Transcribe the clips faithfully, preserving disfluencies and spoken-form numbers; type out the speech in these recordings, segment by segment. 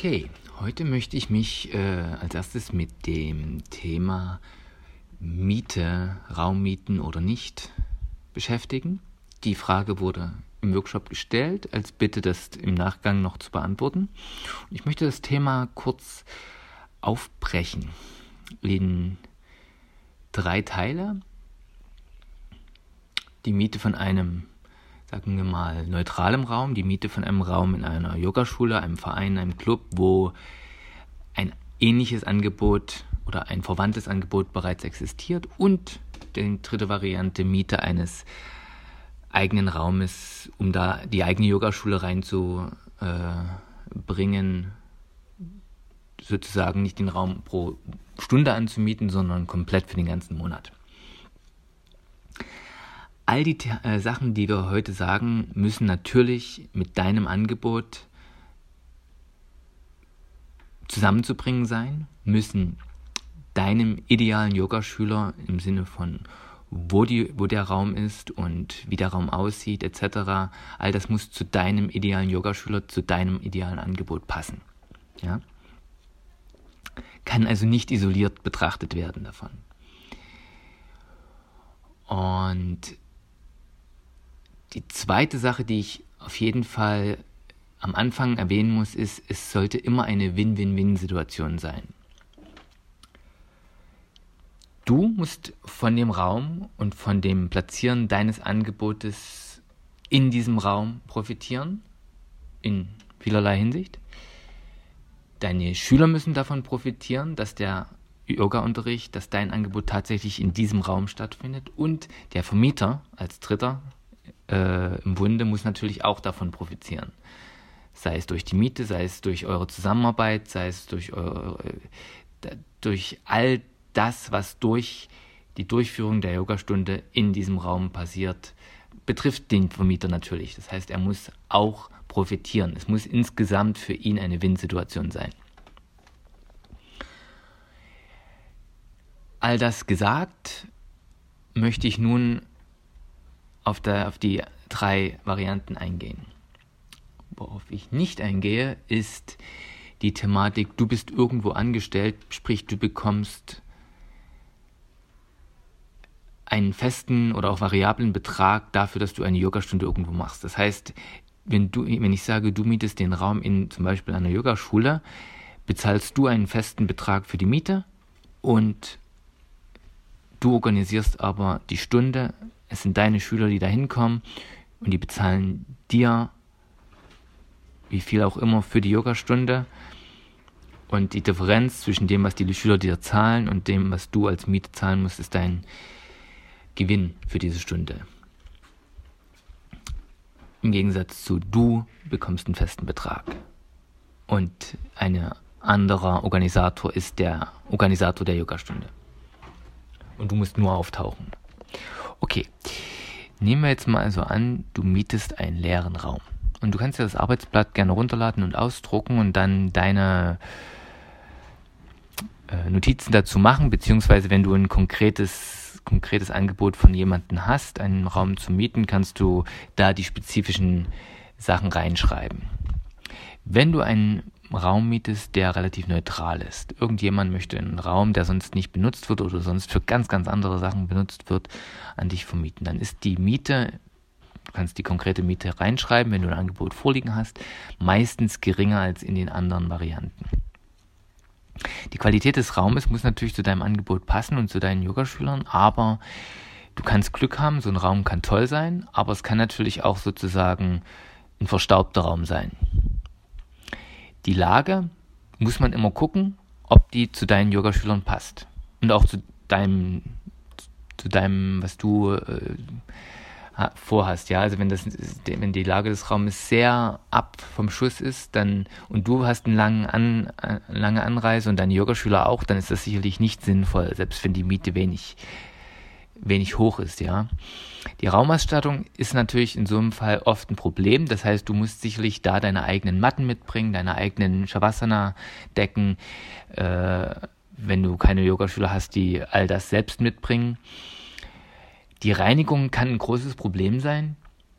Okay, heute möchte ich mich äh, als erstes mit dem Thema Miete, Raummieten oder nicht beschäftigen. Die Frage wurde im Workshop gestellt, als Bitte, das im Nachgang noch zu beantworten. Und ich möchte das Thema kurz aufbrechen in drei Teile. Die Miete von einem, sagen wir mal, neutralem Raum, die Miete von einem Raum in einer Yogaschule, einem Verein, einem Club, wo ein ähnliches Angebot oder ein verwandtes Angebot bereits existiert, und die dritte Variante, Miete eines eigenen Raumes, um da die eigene Yogaschule reinzubringen, sozusagen nicht den Raum pro Stunde anzumieten, sondern komplett für den ganzen Monat. All die äh, Sachen, die wir heute sagen, müssen natürlich mit deinem Angebot zusammenzubringen sein, müssen deinem idealen Yogaschüler im Sinne von wo, die, wo der Raum ist und wie der Raum aussieht et cetera, all das muss zu deinem idealen Yogaschüler, zu deinem idealen Angebot passen. Ja? Kann also nicht isoliert betrachtet werden davon. Und die zweite Sache, die ich auf jeden Fall am Anfang erwähnen muss, ist, es sollte immer eine Win-Win-Win-Situation sein. Du musst von dem Raum und von dem Platzieren deines Angebotes in diesem Raum profitieren, in vielerlei Hinsicht. Deine Schüler müssen davon profitieren, dass der Yoga-Unterricht, dass dein Angebot tatsächlich in diesem Raum stattfindet, und der Vermieter als Dritter äh, im Bunde muss natürlich auch davon profitieren. Sei es durch die Miete, sei es durch eure Zusammenarbeit, sei es durch, eure, äh, durch all das, was durch die Durchführung der Yogastunde in diesem Raum passiert, betrifft den Vermieter natürlich. Das heißt, er muss auch profitieren. Es muss insgesamt für ihn eine Win-Situation sein. All das gesagt, möchte ich nun auf, der, auf die drei Varianten eingehen. Worauf ich nicht eingehe, ist die Thematik, du bist irgendwo angestellt, sprich du bekommst einen festen oder auch variablen Betrag dafür, dass du eine Yogastunde irgendwo machst. Das heißt, wenn du, wenn ich sage, du mietest den Raum in zum Beispiel einer Yogaschule, bezahlst du einen festen Betrag für die Miete und du organisierst aber die Stunde. Es sind deine Schüler, die da hinkommen, und die bezahlen dir, wie viel auch immer, für die Yogastunde. Und die Differenz zwischen dem, was die Schüler dir zahlen, und dem, was du als Miete zahlen musst, ist dein Gewinn für diese Stunde. Im Gegensatz zu du bekommst einen festen Betrag. Und ein anderer Organisator ist der Organisator der Yogastunde. Und du musst nur auftauchen. Okay, nehmen wir jetzt mal also an, du mietest einen leeren Raum. Und du kannst dir das Arbeitsblatt gerne runterladen und ausdrucken und dann deine äh, Notizen dazu machen, beziehungsweise wenn du ein konkretes, konkretes Angebot von jemandem hast, einen Raum zu mieten, kannst du da die spezifischen Sachen reinschreiben. Wenn du einen Raum mietest, der relativ neutral ist. Irgendjemand möchte einen Raum, der sonst nicht benutzt wird oder sonst für ganz, ganz andere Sachen benutzt wird, an dich vermieten. Dann ist die Miete, du kannst die konkrete Miete reinschreiben, wenn du ein Angebot vorliegen hast, meistens geringer als in den anderen Varianten. Die Qualität des Raumes muss natürlich zu deinem Angebot passen und zu deinen Yogaschülern, aber du kannst Glück haben, so ein Raum kann toll sein, aber es kann natürlich auch sozusagen ein verstaubter Raum sein. Die Lage muss man immer gucken, ob die zu deinen Yogaschülern passt. Und auch zu deinem, zu deinem, was du äh, vorhast. Ja, also wenn das, wenn die Lage des Raumes sehr ab vom Schuss ist, dann und du hast eine lange, An, äh, lange Anreise und deine Yogaschüler auch, dann ist das sicherlich nicht sinnvoll, selbst wenn die Miete wenig wenig hoch ist, ja. Die Raumausstattung ist natürlich in so einem Fall oft ein Problem. Das heißt, du musst sicherlich da deine eigenen Matten mitbringen, deine eigenen Shavasana-Decken, äh, wenn du keine Yogaschüler hast, die all das selbst mitbringen. Die Reinigung kann ein großes Problem sein,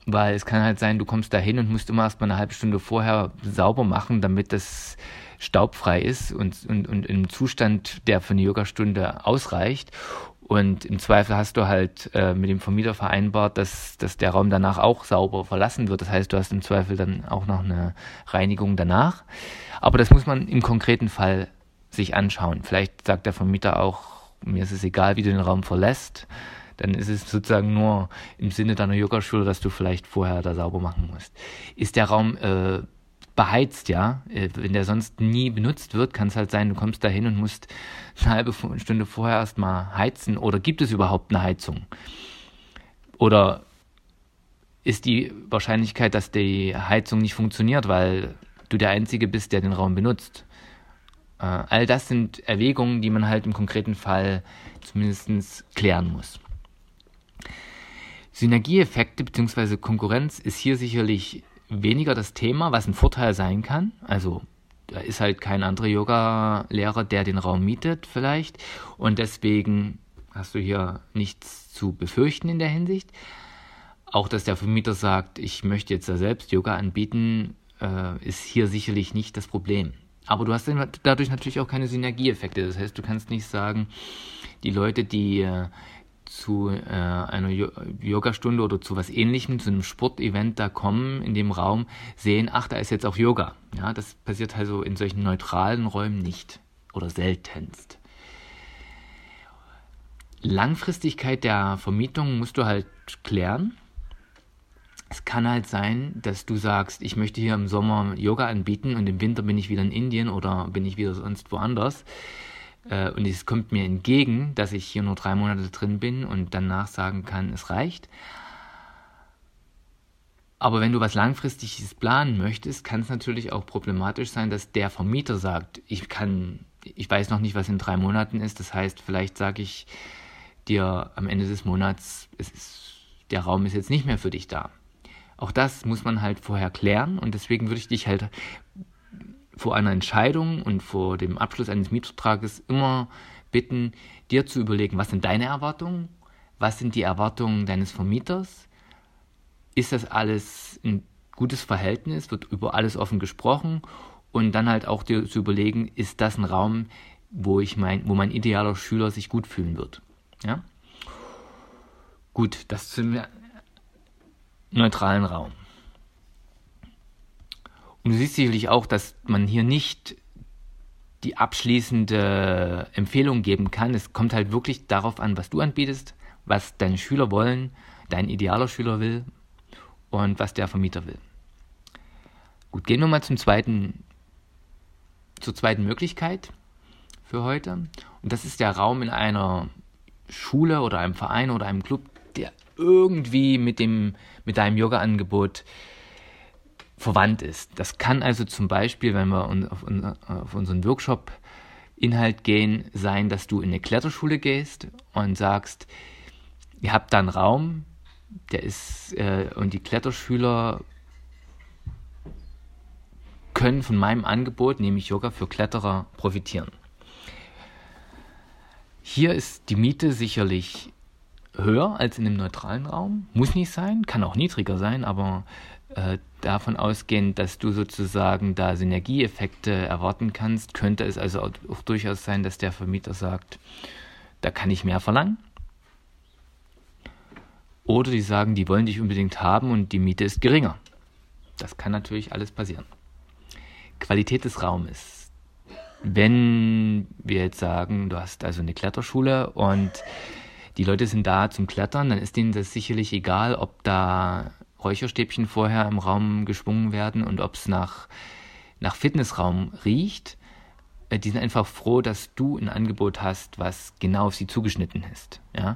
weil es kann halt sein, du kommst da hin und musst immer erst mal eine halbe Stunde vorher sauber machen, damit das staubfrei ist und, und, und im Zustand, der für eine Yogastunde ausreicht. Und im Zweifel hast du halt äh, mit dem Vermieter vereinbart, dass, dass der Raum danach auch sauber verlassen wird. Das heißt, du hast im Zweifel dann auch noch eine Reinigung danach. Aber das muss man im konkreten Fall sich anschauen. Vielleicht sagt der Vermieter auch, mir ist es egal, wie du den Raum verlässt. Dann ist es sozusagen nur im Sinne deiner Yogaschule, dass du vielleicht vorher da sauber machen musst. Ist der Raum äh, beheizt, ja, wenn der sonst nie benutzt wird, kann es halt sein, du kommst da hin und musst eine halbe Stunde vorher erstmal heizen. Oder gibt es überhaupt eine Heizung? Oder ist die Wahrscheinlichkeit, dass die Heizung nicht funktioniert, weil du der Einzige bist, der den Raum benutzt? Äh, all das sind Erwägungen, die man halt im konkreten Fall zumindest klären muss. Synergieeffekte bzw. Konkurrenz ist hier sicherlich weniger das Thema, was ein Vorteil sein kann. Also da ist halt kein anderer Yoga-Lehrer, der den Raum mietet vielleicht, und deswegen hast du hier nichts zu befürchten in der Hinsicht. Auch, dass der Vermieter sagt, ich möchte jetzt da selbst Yoga anbieten, äh, ist hier sicherlich nicht das Problem. Aber du hast dadurch natürlich auch keine Synergieeffekte. Das heißt, du kannst nicht sagen, die Leute, die äh, zu äh, einer Yogastunde oder zu was Ähnlichem, zu einem Sportevent da kommen, in dem Raum sehen, ach, da ist jetzt auch Yoga. Ja, das passiert also in solchen neutralen Räumen nicht oder seltenst. Langfristigkeit der Vermietung musst du halt klären. Es kann halt sein, dass du sagst, ich möchte hier im Sommer Yoga anbieten und im Winter bin ich wieder in Indien oder bin ich wieder sonst woanders. Und es kommt mir entgegen, dass ich hier nur drei Monate drin bin und danach sagen kann, es reicht. Aber wenn du was Langfristiges planen möchtest, kann es natürlich auch problematisch sein, dass der Vermieter sagt, ich kann, ich weiß noch nicht, was in drei Monaten ist. Das heißt, vielleicht sage ich dir am Ende des Monats, es ist, der Raum ist jetzt nicht mehr für dich da. Auch das muss man halt vorher klären und deswegen würde ich dich halt vor einer Entscheidung und vor dem Abschluss eines Mietvertrages immer bitten, dir zu überlegen, was sind deine Erwartungen, was sind die Erwartungen deines Vermieters, ist das alles ein gutes Verhältnis, wird über alles offen gesprochen und dann halt auch dir zu überlegen, ist das ein Raum, wo ich mein, wo mein idealer Schüler sich gut fühlen wird. Ja? Gut, das zum neutralen Raum. Und du siehst sicherlich auch, dass man hier nicht die abschließende Empfehlung geben kann. Es kommt halt wirklich darauf an, was du anbietest, was deine Schüler wollen, dein idealer Schüler will und was der Vermieter will. Gut, gehen wir mal zum zweiten, zur zweiten Möglichkeit für heute. Und das ist der Raum in einer Schule oder einem Verein oder einem Club, der irgendwie mit dem, mit deinem Yoga-Angebot verwandt ist. Das kann also zum Beispiel, wenn wir auf, auf unseren Workshop-Inhalt gehen, sein, dass du in eine Kletterschule gehst und sagst, ihr habt da einen Raum, der ist, äh, und die Kletterschüler können von meinem Angebot, nämlich Yoga für Kletterer, profitieren. Hier ist die Miete sicherlich höher als in einem neutralen Raum. Muss nicht sein, kann auch niedriger sein, aber äh, davon ausgehend, dass du sozusagen da Synergieeffekte erwarten kannst, könnte es also auch, auch durchaus sein, dass der Vermieter sagt, da kann ich mehr verlangen. Oder die sagen, die wollen dich unbedingt haben und die Miete ist geringer. Das kann natürlich alles passieren. Qualität des Raumes. Wenn wir jetzt sagen, du hast also eine Kletterschule und die Leute sind da zum Klettern, dann ist denen das sicherlich egal, ob da Räucherstäbchen vorher im Raum geschwungen werden und ob es nach, nach Fitnessraum riecht. Die sind einfach froh, dass du ein Angebot hast, was genau auf sie zugeschnitten ist. Ja?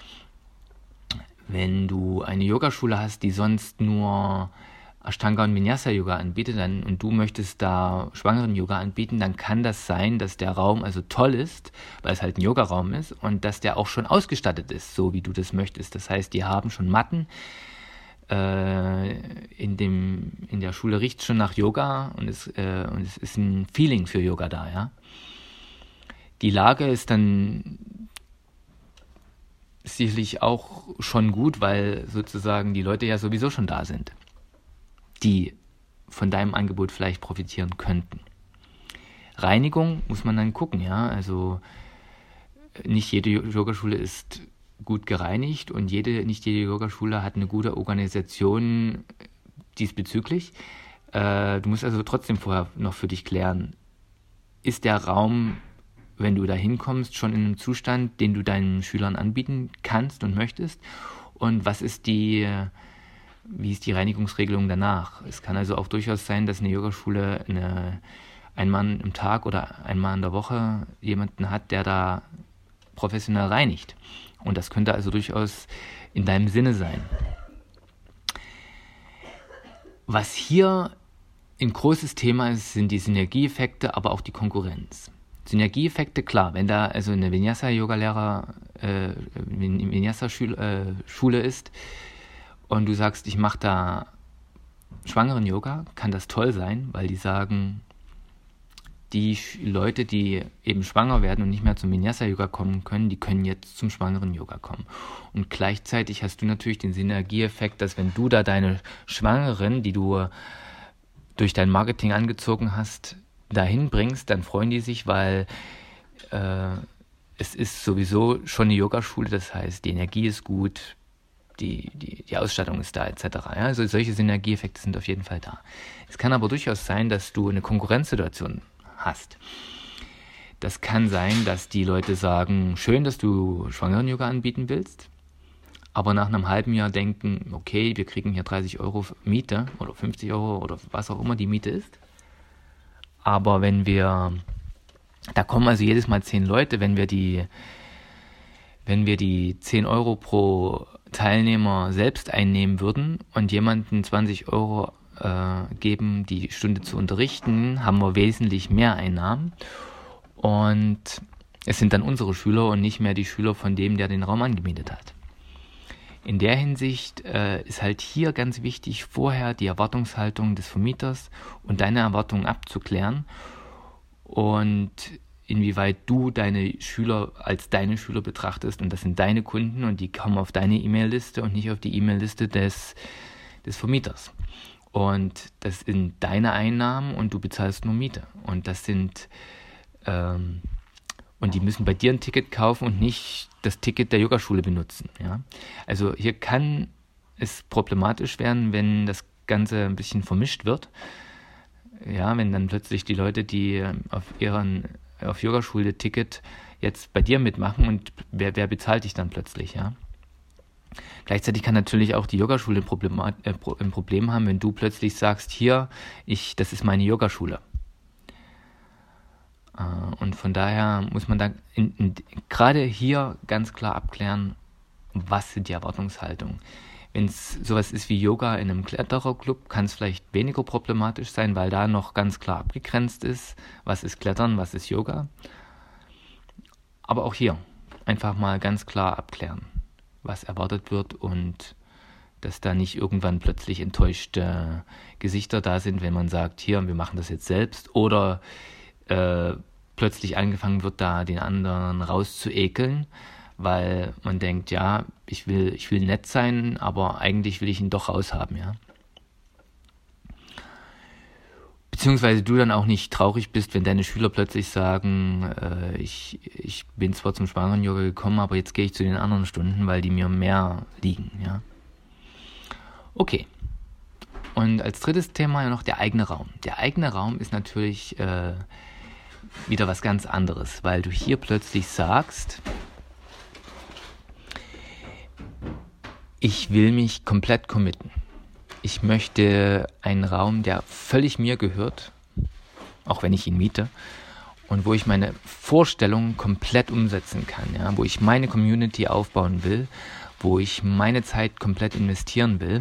Wenn du eine Yogaschule hast, die sonst nur Ashtanga und Vinyasa Yoga anbietet dann, und du möchtest da schwangeren Yoga anbieten, dann kann das sein, dass der Raum also toll ist, weil es halt ein Yogaraum ist und dass der auch schon ausgestattet ist, so wie du das möchtest. Das heißt, die haben schon Matten, äh, in dem in der Schule riecht es schon nach Yoga und es, äh, und es ist ein Feeling für Yoga da, ja. Die Lage ist dann ist sicherlich auch schon gut, weil sozusagen die Leute ja sowieso schon da sind, die von deinem Angebot vielleicht profitieren könnten. Reinigung muss man dann gucken, ja, also nicht jede Yogaschule ist gut gereinigt und jede, nicht jede Yogaschule hat eine gute Organisation diesbezüglich. Äh, du musst also trotzdem vorher noch für dich klären, ist der Raum, wenn du da hinkommst, schon in einem Zustand, den du deinen Schülern anbieten kannst und möchtest? Und was ist die, wie ist die Reinigungsregelung danach? Es kann also auch durchaus sein, dass eine Yogaschule eine, einmal im Tag oder einmal in der Woche jemanden hat, der da professionell reinigt. Und das könnte also durchaus in deinem Sinne sein. Was hier ein großes Thema ist, sind die Synergieeffekte, aber auch die Konkurrenz. Synergieeffekte, klar, wenn da also eine Vinyasa-Yoga-Lehrer, äh, Vinyasa-Schule ist und du sagst, ich mache da schwangeren Yoga, kann das toll sein, weil die sagen, die Leute, die eben schwanger werden und nicht mehr zum Vinyasa-Yoga kommen können, die können jetzt zum schwangeren Yoga kommen. Und gleichzeitig hast du natürlich den Synergieeffekt, dass wenn du da deine Schwangeren, die du durch dein Marketing angezogen hast, dahin bringst, dann freuen die sich, weil äh, es ist sowieso schon eine Yogaschule, das heißt, die Energie ist gut, die, die, die Ausstattung ist da, et cetera. Ja, also solche Synergieeffekte sind auf jeden Fall da. Es kann aber durchaus sein, dass du eine Konkurrenzsituation hast. Das kann sein, dass die Leute sagen, schön, dass du Schwangeren-Yoga anbieten willst, aber nach einem halben Jahr denken, okay, wir kriegen hier dreißig Euro Miete oder fünfzig Euro oder was auch immer die Miete ist. Aber wenn wir, da kommen also jedes Mal zehn Leute, wenn wir die, wenn wir die zehn Euro pro Teilnehmer selbst einnehmen würden und jemanden zwanzig Euro äh, geben, die Stunde zu unterrichten, haben wir wesentlich mehr Einnahmen. Und es sind dann unsere Schüler und nicht mehr die Schüler von dem, der den Raum angemietet hat. In der Hinsicht äh, ist halt hier ganz wichtig, vorher die Erwartungshaltung des Vermieters und deine Erwartungen abzuklären und inwieweit du deine Schüler als deine Schüler betrachtest und das sind deine Kunden und die kommen auf deine E-Mail-Liste und nicht auf die E-Mail-Liste des, des Vermieters. Und das sind deine Einnahmen und du bezahlst nur Miete. Und das sind ähm, und die müssen bei dir ein Ticket kaufen und nicht das Ticket der Yogaschule benutzen. Ja? Also hier kann es problematisch werden, wenn das Ganze ein bisschen vermischt wird. Ja, wenn dann plötzlich die Leute, die auf ihren auf Yogaschule-Ticket jetzt bei dir mitmachen und wer, wer bezahlt dich dann plötzlich, ja? Gleichzeitig kann natürlich auch die Yogaschule ein Problem, äh, ein Problem haben, wenn du plötzlich sagst, hier, ich, das ist meine Yogaschule. Und von daher muss man da in, in, gerade hier ganz klar abklären, was sind die Erwartungshaltungen. Wenn es sowas ist wie Yoga in einem Klettererclub, kann es vielleicht weniger problematisch sein, weil da noch ganz klar abgegrenzt ist, was ist Klettern, was ist Yoga. Aber auch hier einfach mal ganz klar abklären, was erwartet wird und dass da nicht irgendwann plötzlich enttäuschte Gesichter da sind, wenn man sagt, hier, wir machen das jetzt selbst oder äh, plötzlich angefangen wird, da den anderen rauszuekeln, weil man denkt, ja, ich will, ich will nett sein, aber eigentlich will ich ihn doch raushaben, ja. Beziehungsweise du dann auch nicht traurig bist, wenn deine Schüler plötzlich sagen, äh, ich, ich bin zwar zum Schwangeren-Yoga gekommen, aber jetzt gehe ich zu den anderen Stunden, weil die mir mehr liegen, ja. Okay. Und als drittes Thema ja noch der eigene Raum. Der eigene Raum ist natürlich äh, wieder was ganz anderes, weil du hier plötzlich sagst, ich will mich komplett committen. Ich möchte einen Raum, der völlig mir gehört, auch wenn ich ihn miete, und wo ich meine Vorstellungen komplett umsetzen kann, ja, wo ich meine Community aufbauen will, wo ich meine Zeit komplett investieren will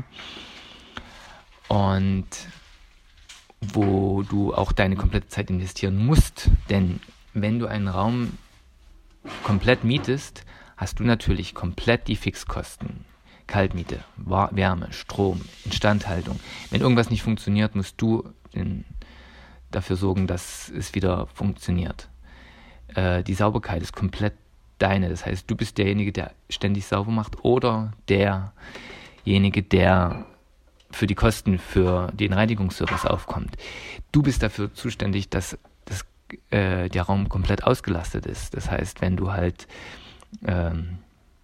und wo du auch deine komplette Zeit investieren musst. Denn wenn du einen Raum komplett mietest, hast du natürlich komplett die Fixkosten. Kaltmiete, Wärme, Strom, Instandhaltung. Wenn irgendwas nicht funktioniert, musst du in, dafür sorgen, dass es wieder funktioniert. Äh, die Sauberkeit ist komplett deine. Das heißt, du bist derjenige, der ständig sauber macht oder derjenige, der für die Kosten für den Reinigungsservice aufkommt. Du bist dafür zuständig, dass das, äh, der Raum komplett ausgelastet ist. Das heißt, wenn du halt ähm,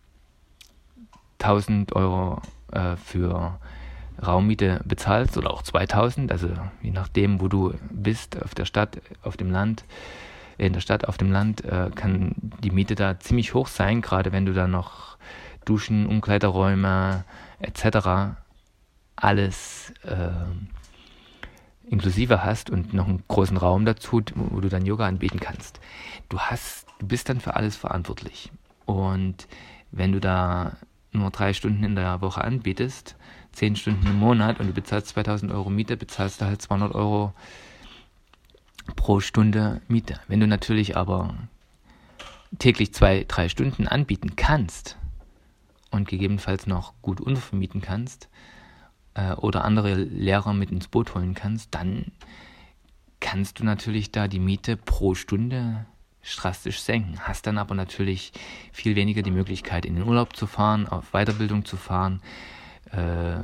tausend Euro äh, für Raummiete bezahlst oder auch zweitausend, also je nachdem, wo du bist, auf der Stadt, auf dem Land, in der Stadt, auf dem Land, äh, kann die Miete da ziemlich hoch sein, gerade wenn du da noch Duschen, Umkleideräume et cetera alles äh, inklusive hast und noch einen großen Raum dazu, wo du dann Yoga anbieten kannst. Du hast, du bist dann für alles verantwortlich. Und wenn du da nur drei Stunden in der Woche anbietest, zehn Stunden im Monat und du bezahlst zweitausend Euro Miete, bezahlst du halt zweihundert Euro pro Stunde Miete. Wenn du natürlich aber täglich zwei, drei Stunden anbieten kannst und gegebenenfalls noch gut untervermieten kannst äh, oder andere Lehrer mit ins Boot holen kannst, dann kannst du natürlich da die Miete pro Stunde drastisch senken. Hast dann aber natürlich viel weniger die Möglichkeit, in den Urlaub zu fahren, auf Weiterbildung zu fahren. Äh,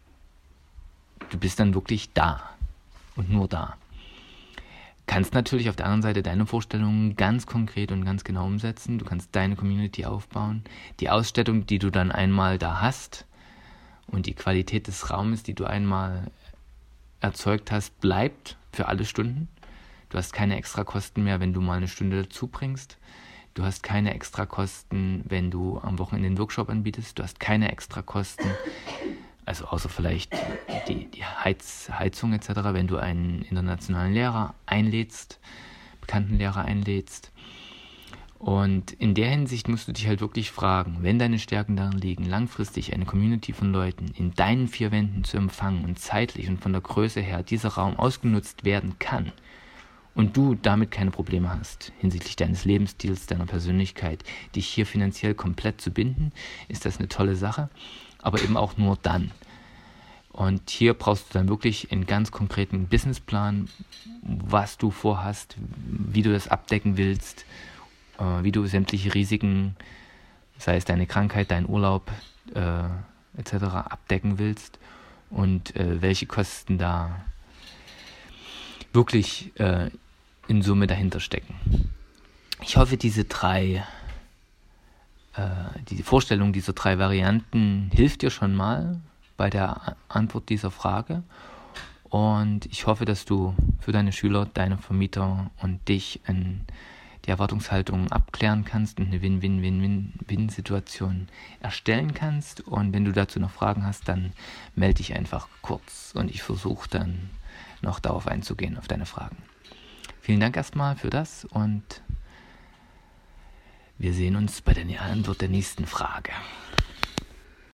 du bist dann wirklich da und nur da. Kannst natürlich auf der anderen Seite deine Vorstellungen ganz konkret und ganz genau umsetzen. Du kannst deine Community aufbauen. Die Ausstattung, die du dann einmal da hast und die Qualität des Raumes, die du einmal erzeugt hast, bleibt für alle Stunden. Du hast keine Extrakosten mehr, wenn du mal eine Stunde dazu bringst. Du hast keine Extrakosten, wenn du am Wochenende einen Workshop anbietest. Du hast keine Extrakosten, also außer vielleicht die, die Heiz, Heizung et cetera, wenn du einen internationalen Lehrer einlädst, bekannten Lehrer einlädst. Und in der Hinsicht musst du dich halt wirklich fragen, wenn deine Stärken darin liegen, langfristig eine Community von Leuten in deinen vier Wänden zu empfangen und zeitlich und von der Größe her dieser Raum ausgenutzt werden kann, und du damit keine Probleme hast, hinsichtlich deines Lebensstils, deiner Persönlichkeit, dich hier finanziell komplett zu binden, ist das eine tolle Sache, aber eben auch nur dann. Und hier brauchst du dann wirklich einen ganz konkreten Businessplan, was du vorhast, wie du das abdecken willst, äh, wie du sämtliche Risiken, sei es deine Krankheit, dein Urlaub äh, et cetera abdecken willst und äh, welche Kosten da wirklich äh, in Summe dahinter stecken. Ich hoffe, diese drei, äh, die Vorstellung dieser drei Varianten hilft dir schon mal bei der Antwort dieser Frage. Und ich hoffe, dass du für deine Schüler, deine Vermieter und dich in die Erwartungshaltung abklären kannst und eine Win-Win-Win-Win-Situation erstellen kannst. Und wenn du dazu noch Fragen hast, dann melde dich einfach kurz und ich versuche dann noch darauf einzugehen, auf deine Fragen. Vielen Dank erstmal für das und wir sehen uns bei der Antwort der nächsten Frage.